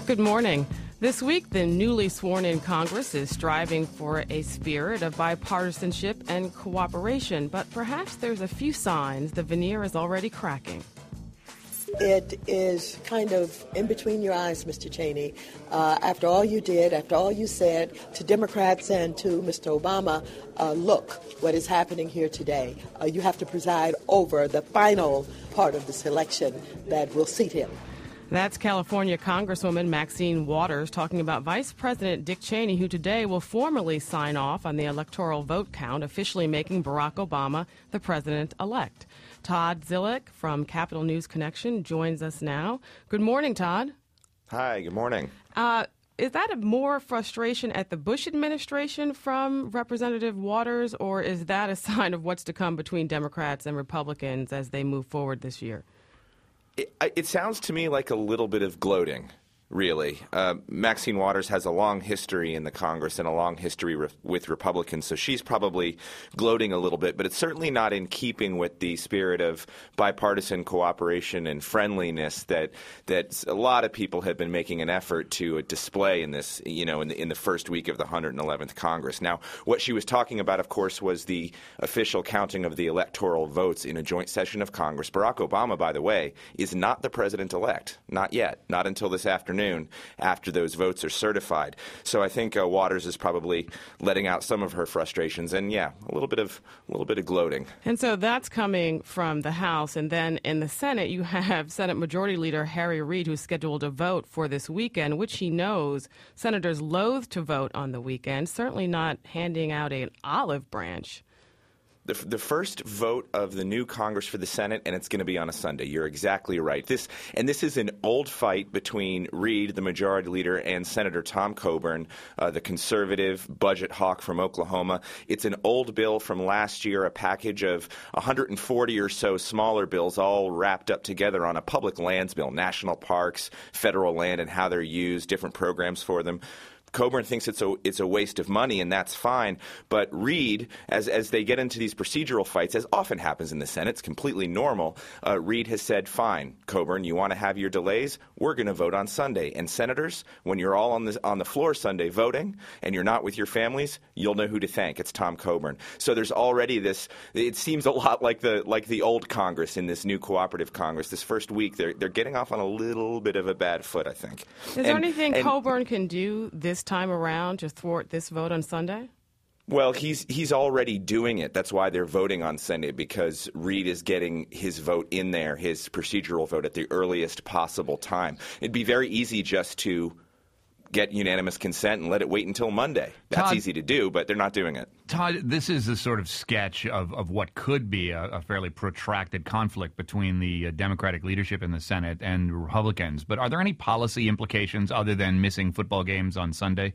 Good morning. This week, the newly sworn-in Congress is striving for a spirit of bipartisanship and cooperation, but perhaps there's a few signs the veneer is already cracking. It is kind of in between your eyes, Mr. Cheney. After all you did, after all you said to Democrats and to Mr. Obama, look what is happening here today. You have to preside over the final part of this election that will seat him. That's California Congresswoman Maxine Waters talking about Vice President Dick Cheney, who today will formally sign off on the electoral vote count, officially making Barack Obama the president-elect. Todd Zillick from Capitol News Connection joins us now. Good morning, Todd. Hi, good morning. Is that a more frustration at the Bush administration from Representative Waters, or is that a sign of what's to come between Democrats and Republicans as they move forward this year? It sounds to me like a little bit of gloating, really. Maxine Waters has a long history in the Congress and a long history with Republicans, so she's probably gloating a little bit, but it's certainly not in keeping with the spirit of bipartisan cooperation and friendliness that a lot of people have been making an effort to display in this, in the first week of the 111th Congress. Now, what she was talking about, of course, was the official counting of the electoral votes in a joint session of Congress. Barack Obama, by the way, is not the president-elect. Not yet. Not until this afternoon, after those votes are certified. So I think Waters is probably letting out some of her frustrations, and a little bit of gloating. And so that's coming from the House, and then in the Senate you have Senate Majority Leader Harry Reid, who's scheduled to vote for this weekend, which he knows senators loathe to vote on the weekend, certainly not handing out an olive branch. The first vote of the new Congress for the Senate, and it's going to be on a Sunday. You're exactly right. This is an old fight between Reid, the Majority Leader, and Senator Tom Coburn, the conservative budget hawk from Oklahoma. It's an old bill from last year, a package of 140 or so smaller bills all wrapped up together on a public lands bill, national parks, federal land, and how they're used, different programs for them. Coburn thinks it's a waste of money, and that's fine. But Reid, as they get into these procedural fights, as often happens in the Senate, it's completely normal. Reid has said, fine, Coburn, you want to have your delays? We're going to vote on Sunday. And senators, when you're all on the floor Sunday voting and you're not with your families, you'll know who to thank. It's Tom Coburn. So there's already this. It seems a lot like the old Congress in this new cooperative Congress. This first week, they're getting off on a little bit of a bad foot, I think. Is there anything Coburn can do this time around to thwart this vote on Sunday? Well, he's already doing it. That's why they're voting on Sunday, because Reid is getting his vote in there, his procedural vote, at the earliest possible time. It'd be very easy just to get unanimous consent and let it wait until Monday. That's Todd, easy to do, but they're not doing it. Todd, this is a sort of sketch of what could be a fairly protracted conflict between the Democratic leadership in the Senate and Republicans. But are there any policy implications other than missing football games on Sunday?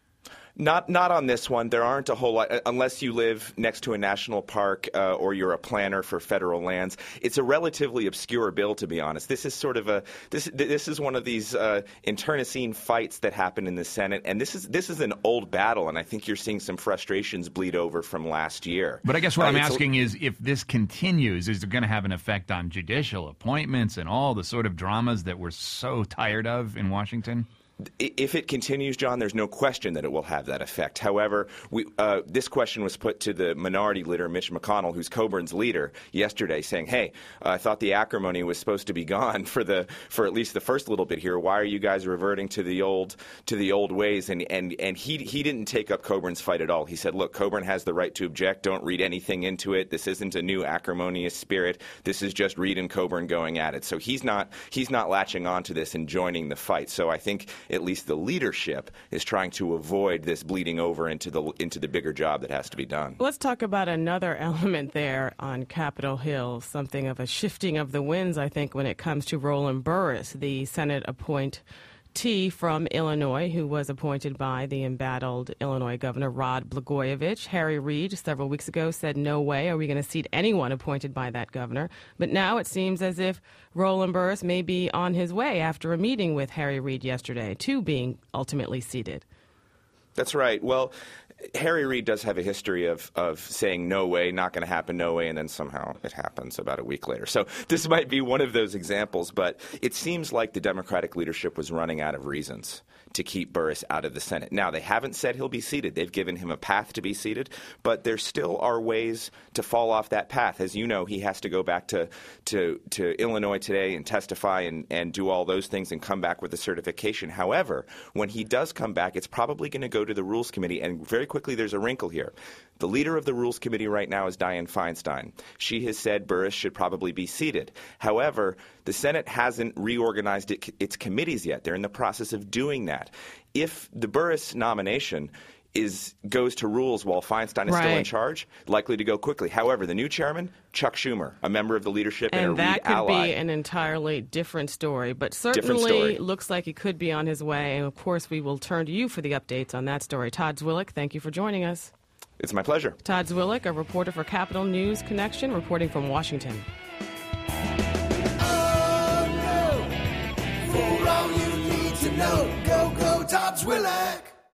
Not on this one. There aren't a whole lot, unless you live next to a national park or you're a planner for federal lands. It's a relatively obscure bill, to be honest. This is sort of this is one of these internecine fights that happen in the Senate, and this is an old battle, and I think you're seeing some frustrations bleed over from last year. But I guess what I'm asking is, if this continues, is it going to have an effect on judicial appointments and all the sort of dramas that we're so tired of in Washington? If it continues, John, there's no question that it will have that effect. However, this question was put to the minority leader, Mitch McConnell, who's Coburn's leader, yesterday, saying, hey, I thought the acrimony was supposed to be gone for at least the first little bit here. Why are you guys reverting to the old ways? And he didn't take up Coburn's fight at all. He said, look, Coburn has the right to object. Don't read anything into it. This isn't a new acrimonious spirit. This is just Reid and Coburn going at it. So he's not latching on to this and joining the fight. So I think at least the leadership is trying to avoid this bleeding over into the bigger job that has to be done. Let's talk about another element there on Capitol Hill, something of a shifting of the winds, I think, when it comes to Roland Burris, the Senate appointee from Illinois, who was appointed by the embattled Illinois Governor Rod Blagojevich. Harry Reid, several weeks ago, said, no way are we going to seat anyone appointed by that governor. But now it seems as if Roland Burris may be on his way after a meeting with Harry Reid yesterday to being ultimately seated. That's right. Well, Harry Reid does have a history of saying no way, not going to happen, no way, and then somehow it happens about a week later. So this might be one of those examples, but it seems like the Democratic leadership was running out of reasons to keep Burris out of the Senate. Now, they haven't said he'll be seated. They've given him a path to be seated, but there still are ways to fall off that path. As you know, he has to go back to Illinois today and testify and do all those things and come back with a certification. However, when he does come back, it's probably going to go to the Rules Committee, and very quickly there's a wrinkle here. The leader of the Rules Committee right now is Dianne Feinstein. She has said Burris should probably be seated. However, the Senate hasn't reorganized its committees yet. They're in the process of doing that. If the Burris nomination goes to Rules while Feinstein is still in charge, likely to go quickly. However, the new chairman, Chuck Schumer, a member of the leadership and a Reid ally. And that could be an entirely different story, but certainly looks like he could be on his way. And, of course, we will turn to you for the updates on that story. Todd Zwillich, thank you for joining us. It's my pleasure. Todd Zwillich, a reporter for Capitol News Connection, reporting from Washington. Oh, no. For all you need to know, go Todd Zwillich.